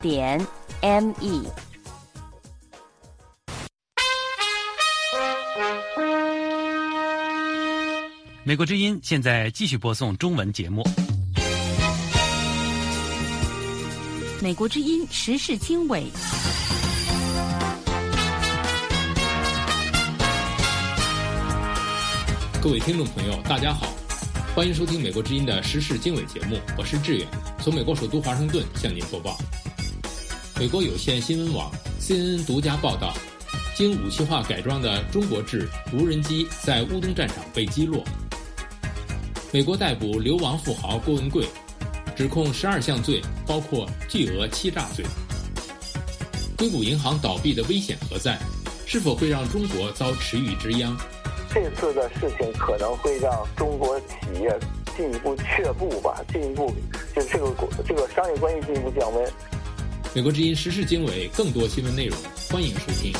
美国之音现在继续播送中文节目。 美国之音时事经纬。 各位听众朋友，大家好，欢迎收听美国之音的时事经纬节目，我是志远，从美国首都华盛顿向您播报。美国有线新闻网 CNN 独家报道，经武器化改装的中国制无人机在乌东战场被击落。美国逮捕流亡富豪郭文贵，指控12项罪，包括巨额欺诈罪。硅谷银行倒闭的危险何在？是否会让中国遭池鱼之殃？ 这次的事情可能会让中国企业进一步却步吧，进一步就这个商业关系进一步降温。 美国之音时事经纬更多新闻内容，欢迎收听。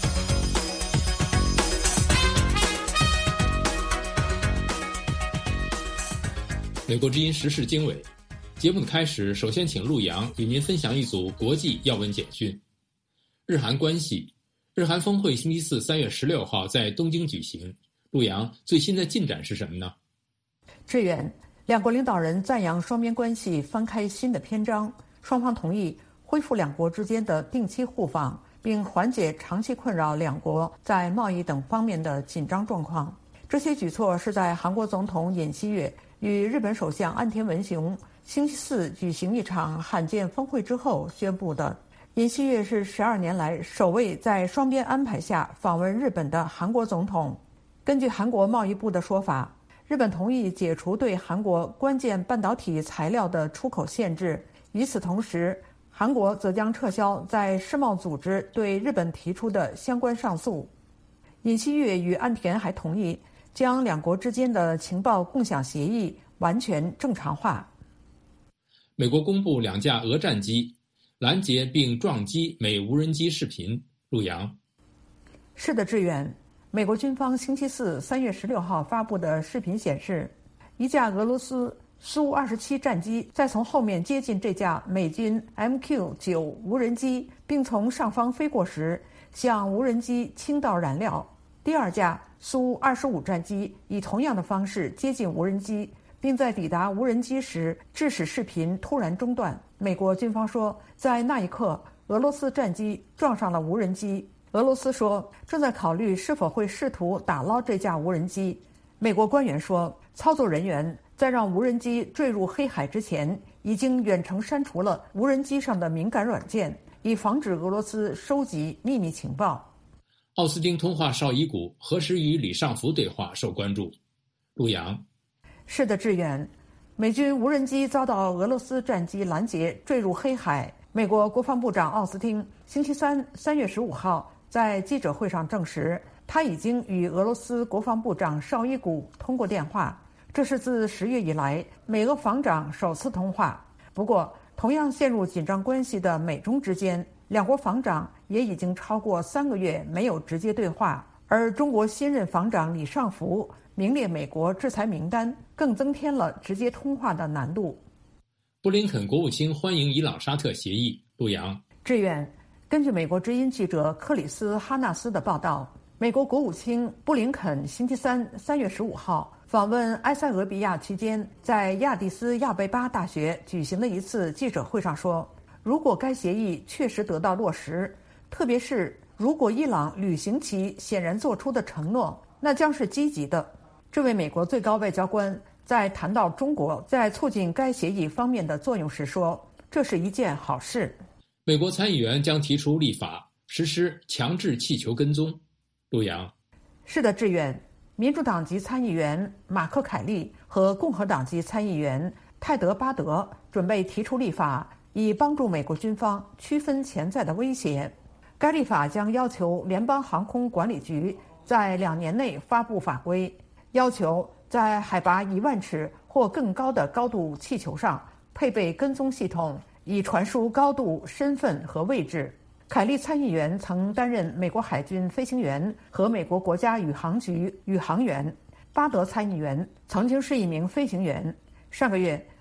美国之音时事经纬节目的开始，首先请陆阳与您分享一组国际要闻简讯。日韩关系，日韩峰会星期四3月16号在东京举行。陆阳，最新的进展是什么呢？ 志远，两国领导人赞扬双边关系翻开新的篇章，双方同意恢复两国之间的定期互访，并缓解长期困扰两国在贸易等方面的紧张状况。这些举措是在韩国总统尹锡悦与日本首相岸田文雄星期四举行一场罕见峰会之后宣布的。尹锡悦是12年来首位在双边安排下访问日本的韩国总统。根据韩国贸易部的说法，日本同意解除对韩国关键半导体材料的出口限制，与此同时，韩国则将撤销在世贸组织对日本提出的相关上诉。尹锡悦与岸田还同意将两国之间的情报共享协议完全正常化。 美国公布2架俄战机拦截并撞击美无人机视频。陆阳， 是的，志远。美国军方星期四3月16号发布的视频显示，一架俄罗斯苏27战机在从后面接近这架美军 MQ-9 无人机，并从上方飞过时，向无人机倾倒燃料。第二架苏25战机以同样的方式接近无人机，并在抵达无人机时致使视频突然中断。美国军方说，在那一刻，俄罗斯战机撞上了无人机。俄罗斯说正在考虑是否会试图打捞这架无人机。美国官员说，操作人员在让无人机坠入黑海之前，已经远程删除了无人机上的敏感软件，以防止俄罗斯收集秘密情报。 奥斯汀通话绍伊古何时与李尚福对话受关注。陆阳， 是的，志远。美军无人机遭到俄罗斯战机拦截，坠入黑海。美国国防部长奥斯汀星期三3月15号在记者会上证实，他已经与俄罗斯国防部长绍伊古通过电话，这是自10月以来美俄防长首次通话。不过，同样陷入紧张关系的美中之间，两国防长也已经超过3个月没有直接对话，而中国新任防长李尚福名列美国制裁名单，更增添了直接通话的难度。 布林肯国务卿欢迎伊朗沙特协议。陆阳， 志远。根据美国之音记者克里斯·哈纳斯的报道，美国国务卿布林肯星期三3月15号访问埃塞俄比亚期间，在亚的斯亚贝巴大学举行的一次记者会上说，如果该协议确实得到落实，特别是如果伊朗履行其显然做出的承诺，那将是积极的。这位美国最高外交官在谈到中国在促进该协议方面的作用时说，这是一件好事。 美国参议员将提出立法实施强制气球跟踪。陆阳， 是的，志远。民主党籍参议员马克·凯利和共和党籍参议员泰德·巴德准备提出立法，以帮助美国军方区分潜在的威胁。该立法将要求联邦航空管理局在2年内发布法规，要求在海拔1万尺或更高的高度气球上配备跟踪系统，以传输高度、身份和位置。凯利参议员曾担任美国海军飞行员和美国国家宇航局宇航员，巴德参议员曾经是一名飞行员。上个月，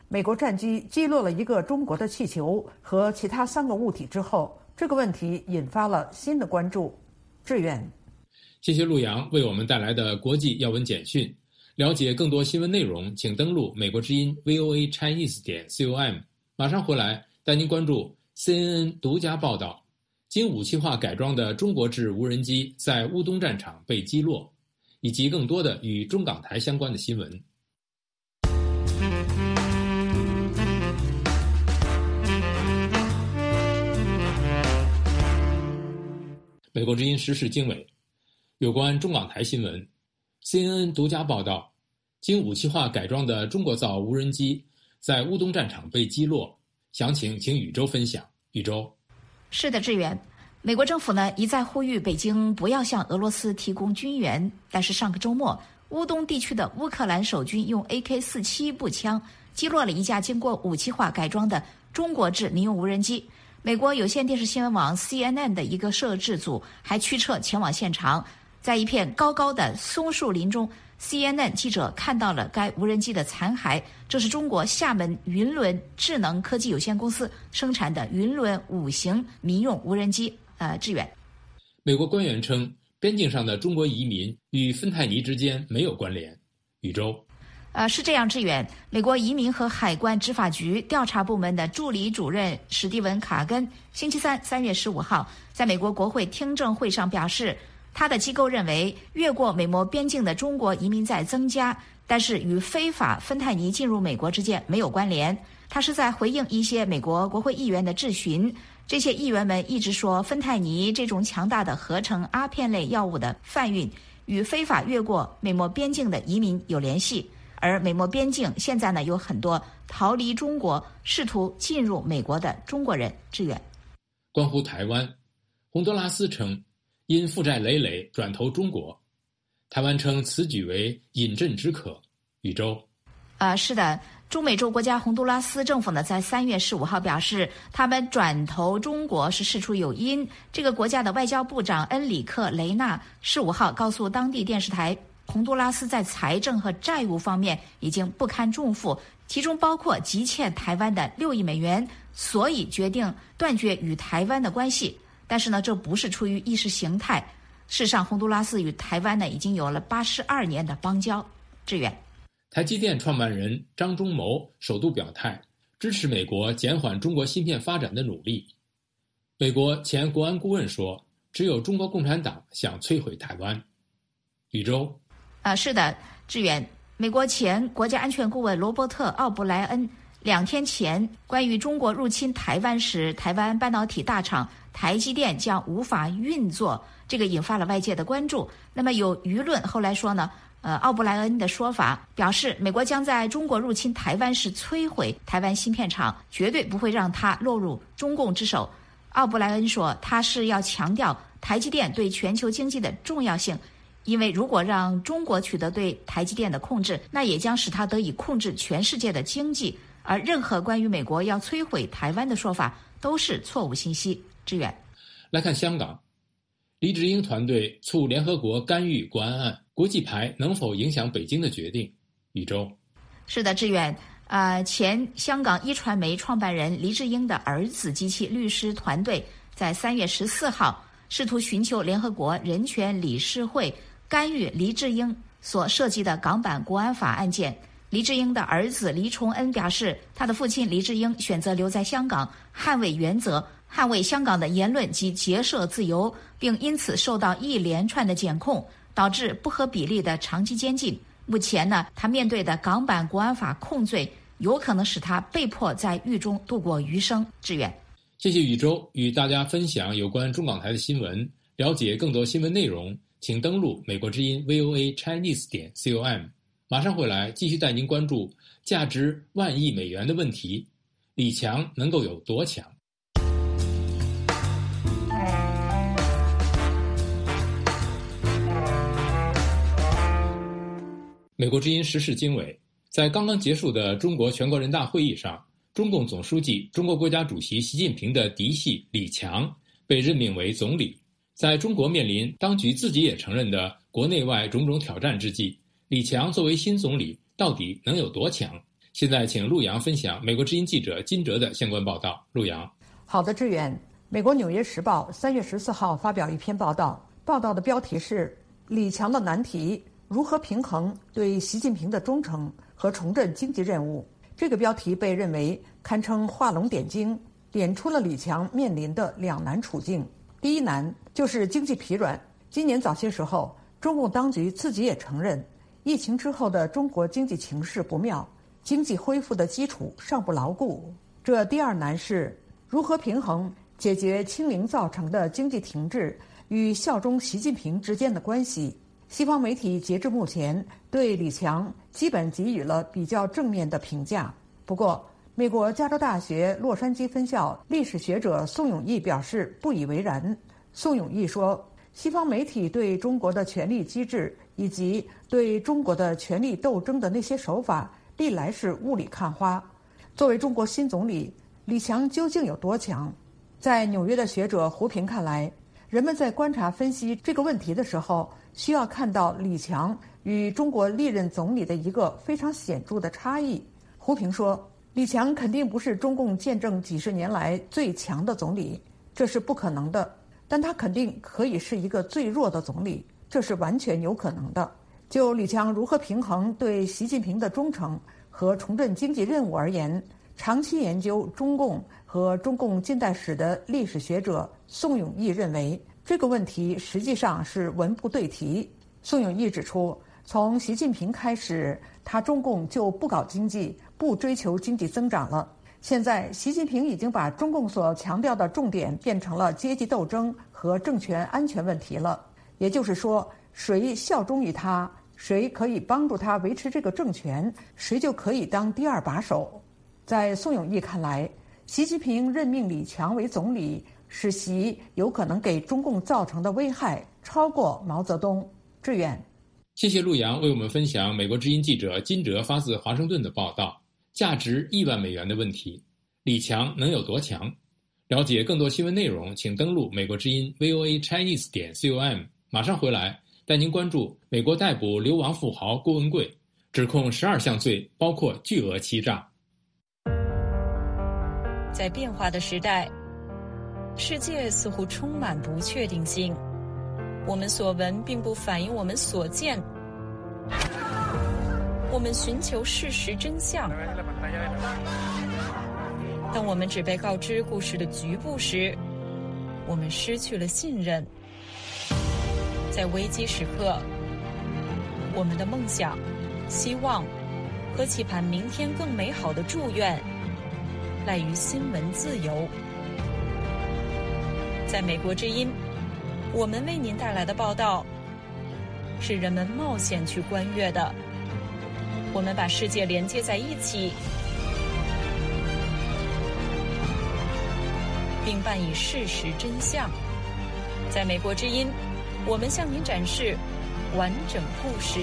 美国战机击落了一个中国的气球和其他3个物体之后，这个问题引发了新的关注。志远， 谢谢陆洋为我们带来的国际要闻简讯。了解更多新闻内容，请登录美国之音 voachinese.com。马上回来带您关注 CNN 独家报道：经武器化改装的中国制无人机在乌东战场被击落，以及更多的与中港台相关的新闻。美国之音时事经纬，有关中港台新闻。CNN 独家报道，经武器化改装的中国造无人机在乌东战场被击落。详情请宇宙分享。宇宙， 是的，志远。美国政府呢一再呼吁北京不要向俄罗斯提供军援，但是上个周末，乌东地区的乌克兰守军用 AK-47步枪击落了一架经过武器化改装的中国制民用无人机。美国有线电视新闻网 CNN 的一个摄制组还驱车前往现场，在一片高高的松树林中， CNN 记者看到了该无人机的残骸。这是中国厦门云伦智能科技有限公司生产的云伦5型民用无人机。志远， 美国官员称，边境上的中国移民与芬太尼之间没有关联。宇宙， 是这样，志远。美国移民和海关执法局调查部门的助理主任史蒂文·卡根星期三3月15号在美国国会听证会上表示，他的机构认为越过美墨边境的中国移民在增加，但是与非法芬太尼进入美国之间没有关联。他是在回应一些美国国会议员的质询，这些议员们一直说芬太尼这种强大的合成阿片类药物的贩运与非法越过美墨边境的移民有联系，而美墨边境现在呢有很多逃离中国试图进入美国的中国人。志远， 关乎台湾，洪都拉斯称因负债累累转投中国，台湾称此举为饮鸩止渴。宇宙， 是的。中美洲国家洪都拉斯政府呢，在3月15号表示，他们转投中国是事出有因。这个国家的外交部长恩里克·雷纳15号告诉当地电视台，洪都拉斯在财政和债务方面已经不堪重负，其中包括急欠台湾的6亿美元，所以决定断绝与台湾的关系。但是呢，这不是出于意识形态。事实上，洪都拉斯与台湾呢已经有了82年的邦交。志远， 台积电创办人张忠谋首度表态，支持美国减缓中国芯片发展的努力。美国前国安顾问说，只有中国共产党想摧毁台湾。宇宙， 是的，志远。美国前国家安全顾问罗伯特·奥布莱恩2天前关于中国入侵台湾时，台湾半导体大厂台积电将无法运作，这个引发了外界的关注。那么有舆论后来说呢，奥布莱恩的说法表示，美国将在中国入侵台湾时摧毁台湾芯片厂，绝对不会让它落入中共之手。奥布莱恩说，他是要强调台积电对全球经济的重要性，因为如果让中国取得对台积电的控制，那也将使它得以控制全世界的经济，而任何关于美国要摧毁台湾的说法都是错误信息。志远， 来看香港，黎智英团队促联合国干预国安案，国际牌能否影响北京的决定？宇宙， 是的，志远。前香港一传媒创办人黎智英的儿子及其律师团队在3月14号试图寻求联合国人权理事会干预黎智英所涉及的港版国安法案件。黎智英的儿子黎崇恩表示，他的父亲黎智英选择留在香港，捍卫原则，捍卫香港的言论及结社自由，并因此受到一连串的检控，导致不合比例的长期监禁。目前呢，他面对的港版国安法控罪有可能使他被迫在狱中度过余生。志远， 谢谢宇宙与大家分享有关中港台的新闻。了解更多新闻内容，请登录美国之音 voachinese.com。马上回来继续带您关注价值10000亿美元的问题，李强能够有多强？美国之音时事经纬，在刚刚结束的中国全国人大会议上，中共总书记、中国国家主席习近平的嫡系李强被任命为总理。在中国面临当局自己也承认的国内外种种挑战之际，李强作为新总理到底能有多强？ 现在请陆洋分享美国之音记者金哲的相关报道。陆洋。 好的，志远。美国《纽约时报》3月14号发表一篇报道，报道的标题是李强的难题，如何平衡对习近平的忠诚和重振经济任务。这个标题被认为堪称画龙点睛，点出了李强面临的两难处境。第一难就是经济疲软。今年早些时候，中共当局自己也承认，疫情之后的中国经济情势不妙，经济恢复的基础尚不牢固。这第二难是如何平衡解决清零造成的经济停滞与效忠习近平之间的关系。西方媒体截至目前对李强基本给予了比较正面的评价。不过，美国加州大学洛杉矶分校历史学者宋永毅表示不以为然。宋永毅说，西方媒体对中国的权力机制以及对中国的权力斗争的那些手法历来是雾里看花。作为中国新总理，李强究竟有多强？在纽约的学者胡平看来，人们在观察分析这个问题的时候，需要看到李强与中国历任总理的一个非常显著的差异。胡平说，李强肯定不是中共建政几十年来最强的总理，这是不可能的，但他肯定可以是一个最弱的总理，这是完全有可能的。就李强如何平衡对习近平的忠诚和重振经济任务而言，长期研究中共和中共近代史的历史学者宋永毅认为，这个问题实际上是文不对题。宋永毅指出，从习近平开始，他中共就不搞经济，不追求经济增长了。现在习近平已经把中共所强调的重点变成了阶级斗争和政权安全问题了。也就是说，谁效忠于他，谁可以帮助他维持这个政权，谁就可以当第二把手。在宋永毅看来，习近平任命李强为总理，使习有可能给中共造成的危害超过毛泽东。志远。 谢谢陆洋为我们分享美国之音记者金哲发自华盛顿的报道，价值1万美元的问题，李强能有多强？了解更多新闻内容，请登录美国之音 voachinese.com。 马上回来带您关注美国逮捕流亡富豪郭文贵，指控12项罪，包括巨额欺诈。 在变化的时代，世界似乎充满不确定性，我们所闻并不反映我们所见，我们寻求事实真相，当我们只被告知故事的局部时，我们失去了信任。在危机时刻，我们的梦想、希望和期盼明天更美好的祝愿赖于新闻自由。在美国之音，我们为您带来的报道是人们冒险去观阅的。我们把世界连接在一起，并伴以事实真相。在美国之音，我们向您展示完整故事。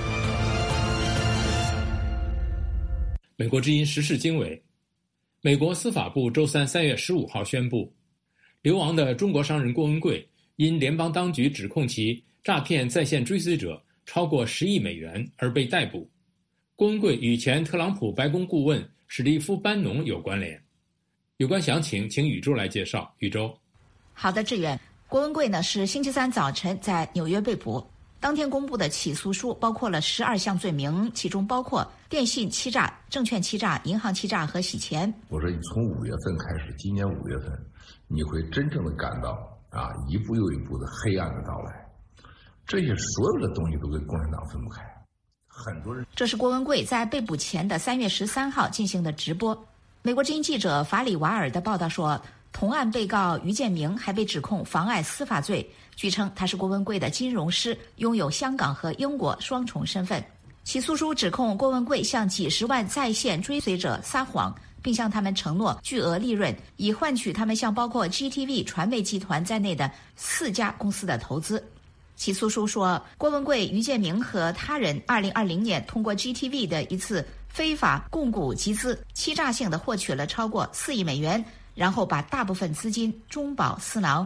美国之音时事经纬。美国司法部周三3月15号宣布，流亡的中国商人郭文贵因联邦当局指控其诈骗在线追随者超过10亿美元而被逮捕。郭文贵与前特朗普白宫顾问史蒂夫·班农有关联。有关详情请宇宙来介绍。宇宙。 好的，志远。郭文贵呢是星期三早晨在纽约被捕，当天公布的起诉书包括了12项罪名，其中包括电信欺诈、证券欺诈、银行欺诈和洗钱。 我说从5月份开始，今年5月份，你会真正的感到一步又一步的黑暗的到来，这些所有的东西都跟共产党分不开。很多人， 这是郭文贵在被捕前的3月13号进行的直播。美国之音记者法里瓦尔的报道说，同案被告于建明还被指控妨碍司法罪，据称他是郭文贵的金融师，拥有香港和英国双重身份。起诉书指控郭文贵向几十万在线追随者撒谎，并向他们承诺巨额利润，以换取他们向包括 GTV 传媒集团在内的4家公司的投资。起诉书说，郭文贵、于建明和他人2020年通过 GTV 的一次非法供股集资，欺诈性的获取了超过4亿美元，然后把大部分资金中饱私囊。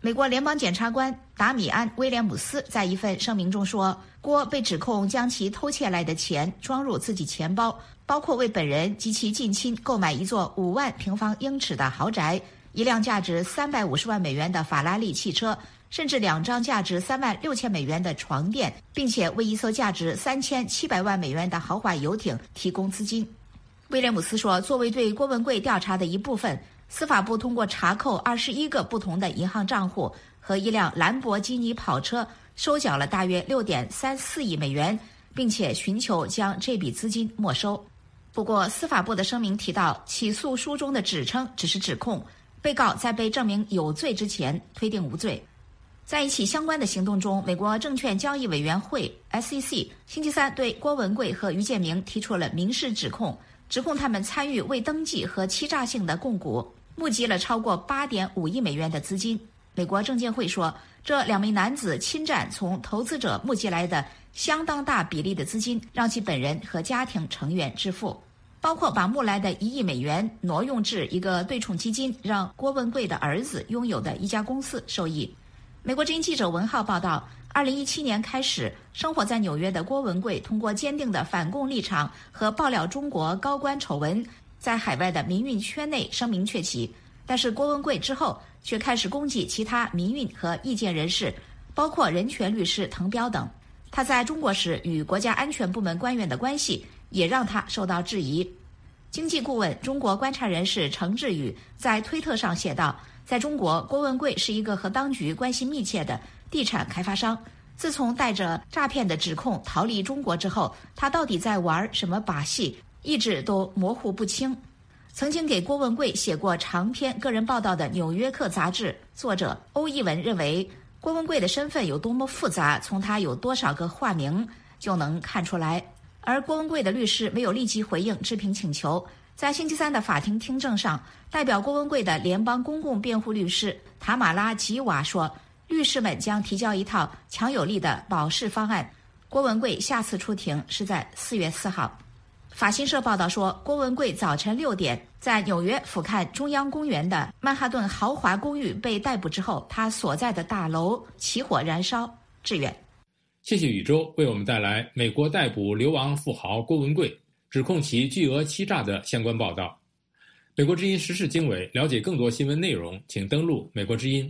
美国联邦检察官达米安·威廉姆斯在一份声明中说，郭被指控将其偷窃来的钱装入自己钱包，包括为本人及其近亲购买一座5万平方英尺的豪宅，一辆价值350万美元的法拉利汽车，甚至2张价值3万6千美元的床垫，并且为一艘价值3700万美元的豪华游艇提供资金。威廉姆斯说，作为对郭文贵调查的一部分，司法部通过查扣21个不同的银行账户和一辆兰博基尼跑车，收缴了大约6.34亿美元，并且寻求将这笔资金没收。不过，司法部的声明提到，起诉书中的指称只是指控，被告在被证明有罪之前推定无罪。在一起相关的行动中，美国证券交易委员会 SEC 星期三对郭文贵和于建明提出了民事指控，指控他们参与未登记和欺诈性的供股，募集了超过8.5亿美元的资金。美国证监会说，这2名男子侵占从投资者募集来的相当大比例的资金，让其本人和家庭成员致富，包括把募来的1亿美元挪用至一个对冲基金，让郭文贵的儿子拥有的一家公司受益。美国之音记者文浩报道，2017年开始，生活在纽约的郭文贵通过坚定的反共立场和爆料中国高官丑闻，在海外的民运圈内声名鹊起。但是郭文贵之后却开始攻击其他民运和意见人士，包括人权律师滕彪等。他在中国时与国家安全部门官员的关系也让他受到质疑。经济顾问、中国观察人士程志宇在推特上写道，在中国，郭文贵是一个和当局关系密切的地产开发商。自从带着诈骗的指控逃离中国之后，他到底在玩什么把戏，一直都模糊不清。曾经给郭文贵写过长篇个人报道的《纽约客》杂志作者欧一文认为，郭文贵的身份有多么复杂，从他有多少个化名就能看出来。而郭文贵的律师没有立即回应置评请求。在星期三的法庭听证上，代表郭文贵的联邦公共辩护律师塔马拉吉瓦说，律师们将提交一套强有力的保释方案。郭文贵下次出庭是在4月4号。法新社报道说，郭文贵早晨6点在纽约俯瞰中央公园的曼哈顿豪华公寓被逮捕之后，他所在的大楼起火燃烧。志远， 谢谢宇宙为我们带来美国逮捕流亡富豪郭文贵，指控其巨额欺诈的相关报道。美国之音时事经纬，了解更多新闻内容，请登录美国之音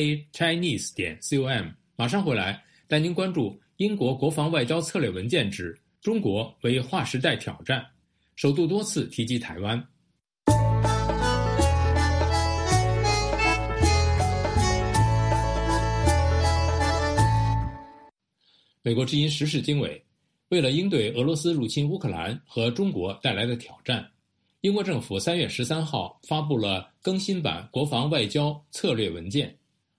voachinese.com。马上回来带您关注英国国防外交策略文件指中国为划时代挑战，首度多次提及台湾。美国之音时事经纬，为了应对俄罗斯入侵乌克兰和中国带来的挑战，英国政府3月13号发布了更新版国防外交策略文件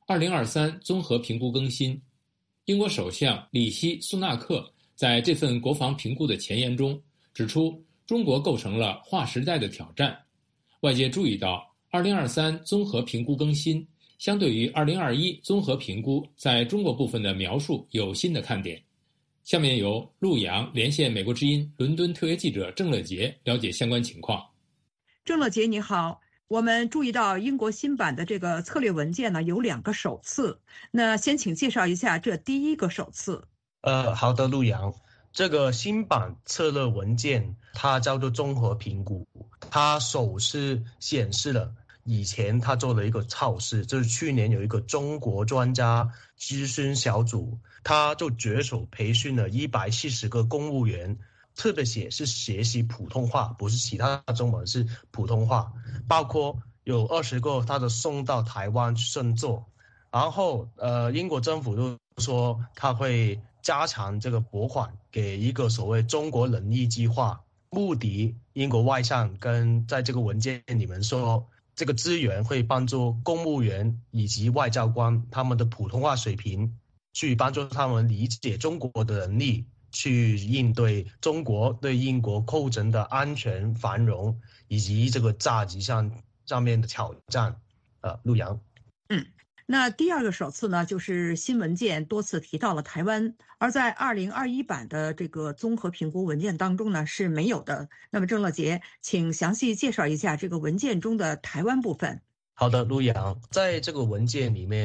2023综合评估更新。英国首相里希·苏纳克在这份国防评估的前言中指出，中国构成了划时代的挑战。外界注意到2023综合评估更新相对于2021综合评估在中国部分的描述有新的看点。下面由陆洋连线美国之音伦敦特约记者郑乐杰了解相关情况。 郑乐杰你好，我们注意到英国新版的这个策略文件呢有2个首次，那先请介绍一下这第一个首次。 好的，陆洋，这个新版策略文件它叫做综合评估，它首次显示了以前他做了一个测试，就是去年有一个中国专家咨询小组，他就着手培训了170个公务员，特别是学习普通话，不是其他中文，是普通话，包括有20个他都送到台湾深造。然后英国政府就说他会加强这个拨款给一个所谓中国能力计划，目的英国外相跟在这个文件里面说，这个资源会帮助公务员以及外交官他们的普通话水平，去帮助他们理解中国的能力，去应对中国对英国构成的安全繁荣以及这个价值上面的挑战。陆洋。 那第二个首次呢，就是新文件多次提到了台湾，而在2021版的这个综合评估文件当中呢是没有的。那么郑乐杰，请详细介绍一下这个文件中的台湾部分。 好的，陆洋，在这个文件里面，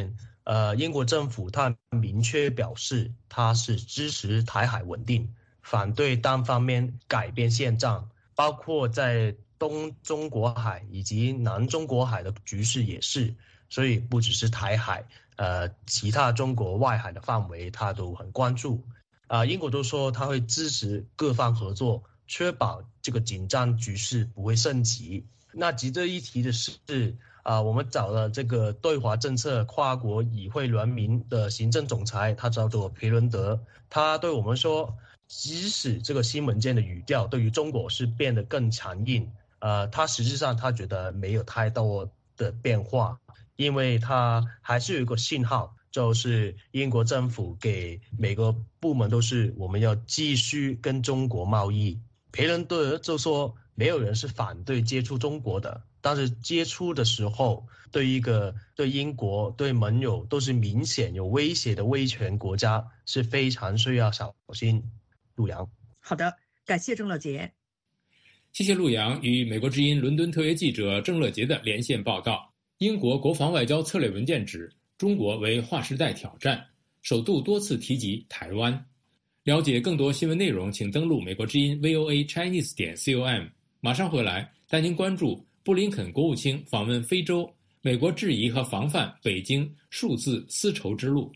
英国政府它明确表示，它是支持台海稳定，反对单方面改变现状，包括在东中国海以及南中国海的局势也是。所以不只是台海，其他中国外海的范围，它都很关注。英国都说它会支持各方合作，确保这个紧张局势不会升级。那值得一提的是，我们找了这个对华政策跨国议会联名的行政总裁，他叫做培伦德，他对我们说，即使这个新文件的语调对于中国是变得更强硬，他实际上他觉得没有太多的变化，因为他还是有一个信号，就是英国政府给每个部门都是我们要继续跟中国贸易。培伦德就说，没有人是反对接触中国的，但是接触的时候，对英国、对盟友都是明显有威胁的威权国家，是非常需要小心。陆阳， 好的，感谢郑乐杰。 谢谢陆阳与美国之音伦敦特约记者郑乐杰的连线报道。英国国防外交策略文件指，中国为划时代挑战，首度多次提及台湾。了解更多新闻内容，请登录美国之音 voachinese.com。马上回来带您关注布林肯国务卿访问非洲，美国质疑和防范北京数字丝绸之路。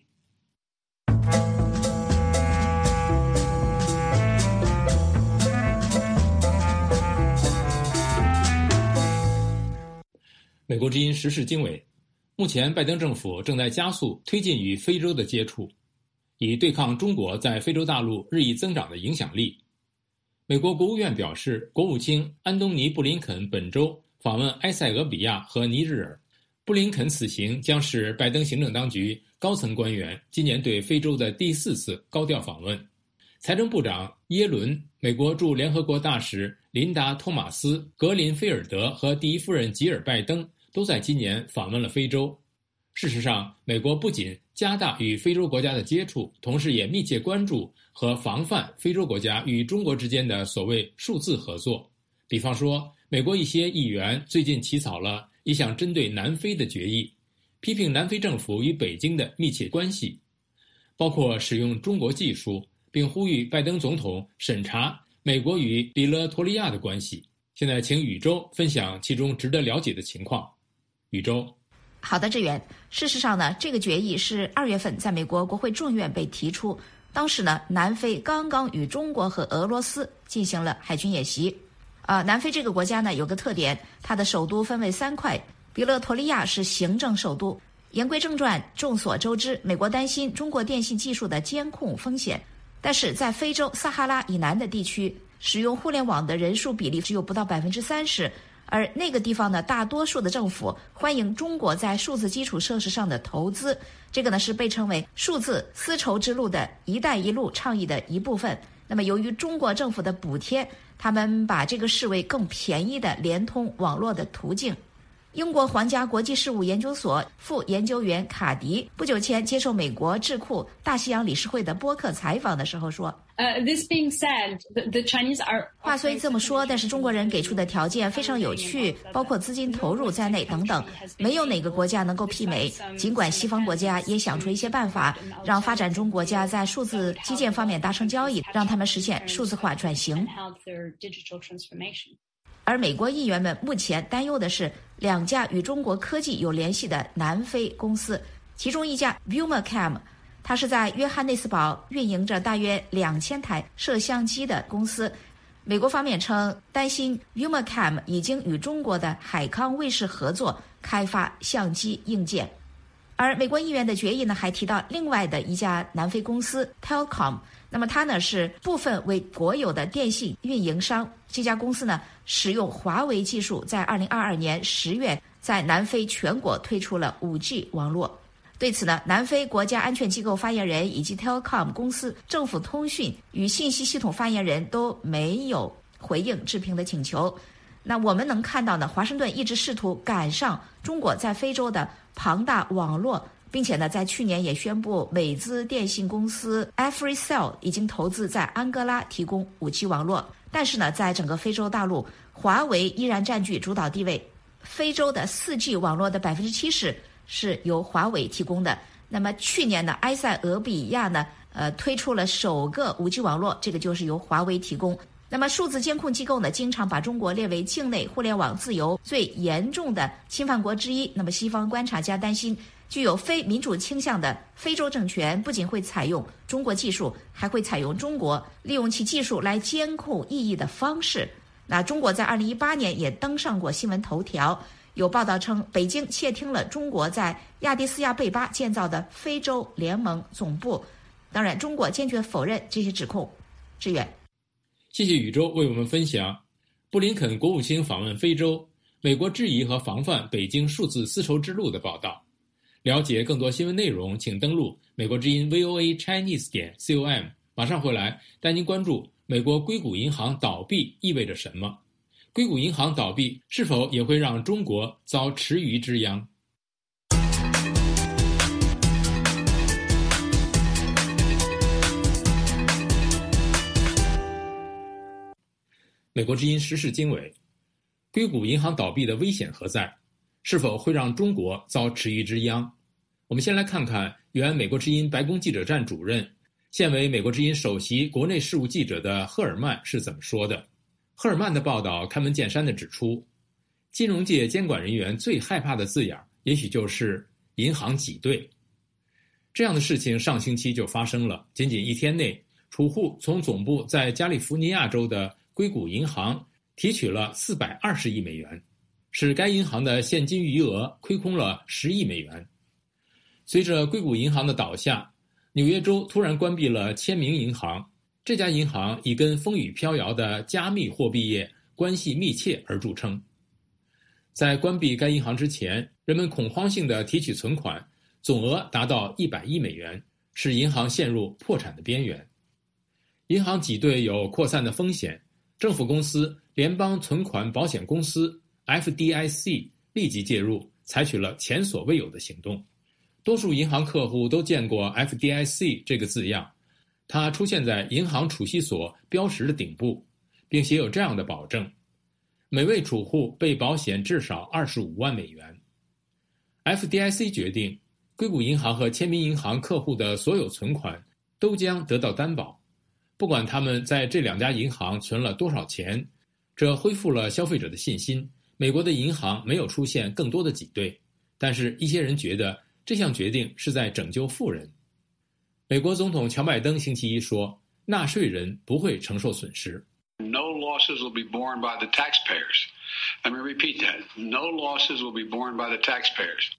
美国之音时事经纬，目前拜登政府正在加速推进与非洲的接触，以对抗中国在非洲大陆日益增长的影响力。美国国务院表示，国务卿安东尼·布林肯本周访问埃塞俄比亚和尼日尔。布林肯此行将是拜登行政当局高层官员今年对非洲的第4次高调访问。财政部长耶伦、美国驻联合国大使琳达·托马斯、格林菲尔德和第一夫人吉尔拜登都在今年访问了非洲。事实上，美国不仅加大与非洲国家的接触，同时也密切关注和防范非洲国家与中国之间的所谓数字合作。比方说，美国一些议员最近起草了一项针对南非的决议，批评南非政府与北京的密切关系，包括使用中国技术，并呼吁拜登总统审查美国与比勒陀利亚的关系。现在请宇宙分享其中值得了解的情况。宇宙。 好的，志远。事实上呢，这个决议是2月份在美国国会众院被提出。当时呢，南非刚刚与中国和俄罗斯进行了海军演习。南非这个国家呢有个特点，它的首都分为3块，比勒陀利亚是行政首都。言归正传，众所周知，美国担心中国电信技术的监控风险，但是在非洲撒哈拉以南的地区，使用互联网的人数比例只有不到30%。而那个地方呢，大多数的政府欢迎中国在数字基础设施上的投资，这个呢是被称为数字丝绸之路的一带一路倡议的一部分。那么由于中国政府的补贴，他们把这个视为更便宜的连通网络的途径。英国皇家国际事务研究所副研究员卡迪不久前接受美国智库大西洋理事会的播客采访的时候说 ，This being said, the Chinese are... 话虽这么说，但是中国人给出的条件非常有趣，包括资金投入在内等等，没有哪个国家能够媲美。尽管西方国家也想出一些办法，让发展中国家在数字基建方面达成交易，让他们实现数字化转型。而美国议员们目前担忧的是2家与中国科技有联系的南非公司，其中一家 Vumacam， 它是在约翰内斯堡运营着大约2000台摄像机的公司。美国方面称，担心 Vumacam 已经与中国的海康卫视合作开发相机硬件。而美国议员的决议呢，还提到另外的一家南非公司 Telkom， 那么它呢是部分为国有的电信运营商。这家公司呢使用华为技术，在2022年10月在南非全国推出了 5G 网络。对此呢，南非国家安全机构发言人以及 Telkom 公司政府通讯与信息系统发言人都没有回应置评的请求。那我们能看到呢，华盛顿一直试图赶上中国在非洲的庞大网络，并且呢，在去年也宣布美资电信公司 Africell 已经投资在安哥拉提供 5G 网络。但是呢，在整个非洲大陆，华为依然占据主导地位。非洲的4G 网络的70%是由华为提供的。 那么去年呢，埃塞俄比亚呢，推出了首个 5G 网络，这个就是由华为提供。那么数字监控机构呢，经常把中国列为境内互联网自由最严重的侵犯国之一。那么西方观察家担心，具有非民主倾向的非洲政权不仅会采用中国技术，还会采用中国利用其技术来监控异议的方式。那中国在2018年也登上过新闻头条，有报道称北京窃听了中国在亚的斯亚贝巴建造的非洲联盟总部。当然，中国坚决否认这些指控。志远， 谢谢宇宙为我们分享布林肯国务卿访问非洲，美国质疑和防范北京数字丝绸之路的报道。了解更多新闻内容，请登录美国之音 voachinese.com。马上回来带您关注美国硅谷银行倒闭意味着什么？硅谷银行倒闭是否也会让中国遭池鱼之殃？美国之音时事经纬，硅谷银行倒闭的危险何在？是否会让中国遭池鱼之殃？我们先来看看原美国之音白宫记者站主任，现为美国之音首席国内事务记者的赫尔曼是怎么说的。赫尔曼的报道开门见山地指出，金融界监管人员最害怕的字眼也许就是银行挤兑。这样的事情上星期就发生了，仅仅一天内，储户从总部在加利福尼亚州的硅谷银行提取了420亿美元，使该银行的现金余额亏空了10亿美元。随着硅谷银行的倒下，纽约州突然关闭了签名银行，这家银行以跟风雨飘摇的加密货币业关系密切而著称。在关闭该银行之前，人们恐慌性的提取存款，总额达到100亿美元，使银行陷入破产的边缘。银行挤兑有扩散的风险，政府公司联邦存款保险公司 FDIC 立即介入，采取了前所未有的行动。多数银行客户都见过 FDIC 这个字样，它出现在银行储蓄所标识的顶部，并写有这样的保证：每位储户被保险至少25万美元。FDIC 决定，硅谷银行和签名银行客户的所有存款都将得到担保，不管他们在这两家银行存了多少钱。这恢复了消费者的信心，美国的银行没有出现更多的挤兑，但是一些人觉得这项决定是在拯救富人。美国总统乔拜登星期一说，纳税人不会承受损失。 No losses will be borne by the taxpayers. Let me repeat that. No losses will be borne by the taxpayers.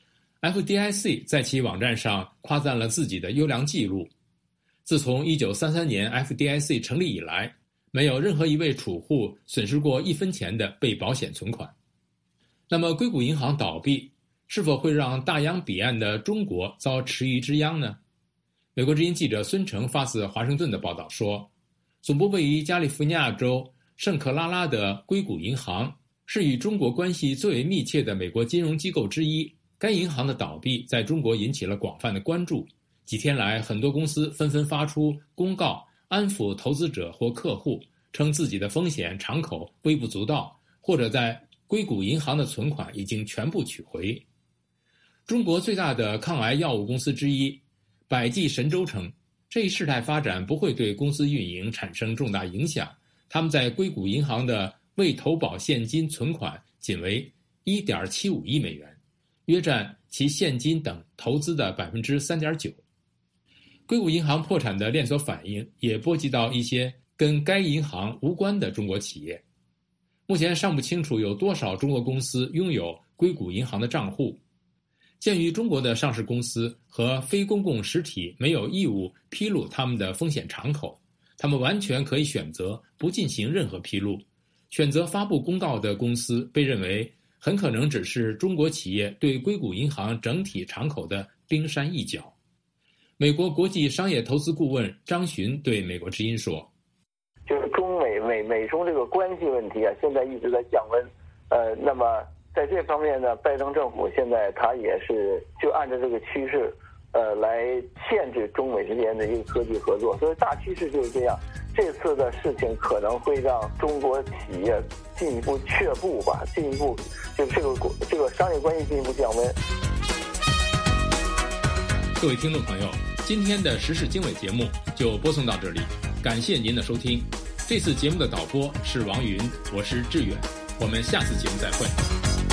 FDIC 在其网站上夸赞了自己的优良记录。自从1933年 FDIC 成立以来，没有任何一位储户损失过1分钱的被保险存款。那么硅谷银行倒闭是否会让大洋彼岸的中国遭池鱼之殃呢？美国之音记者孙成发自华盛顿的报道说，总部位于加利福尼亚州圣克拉拉的硅谷银行是与中国关系最为密切的美国金融机构之一。该银行的倒闭在中国引起了广泛的关注。几天来，很多公司纷纷发出公告，安抚投资者或客户，称自己的风险敞口微不足道，或者在硅谷银行的存款已经全部取回。中国最大的抗癌药物公司之一百济神州称，这一事态发展不会对公司运营产生重大影响。他们在硅谷银行的未投保现金存款仅为 1.75 亿美元，约占其现金等投资的 3.9%。硅谷银行破产的连锁反应也波及到一些跟该银行无关的中国企业。目前尚不清楚有多少中国公司拥有硅谷银行的账户。鉴于中国的上市公司和非公共实体没有义务披露他们的风险敞口，他们完全可以选择不进行任何披露。选择发布公告的公司被认为很可能只是中国企业对硅谷银行整体敞口的冰山一角。美国国际商业投资顾问张巡对美国之音说， 就是中美中这个关系问题啊，现在一直在降温。那么在这方面呢，拜登政府现在他也是就按照这个趋势，来限制中美之间的一个科技合作。所以大趋势就是这样。这次的事情可能会让中国企业进一步却步吧，进一步就这个商业关系进一步降温。 各位听众朋友，今天的时事经纬节目就播送到这里，感谢您的收听。这次节目的导播是王云，我是志远，我们下次节目再会。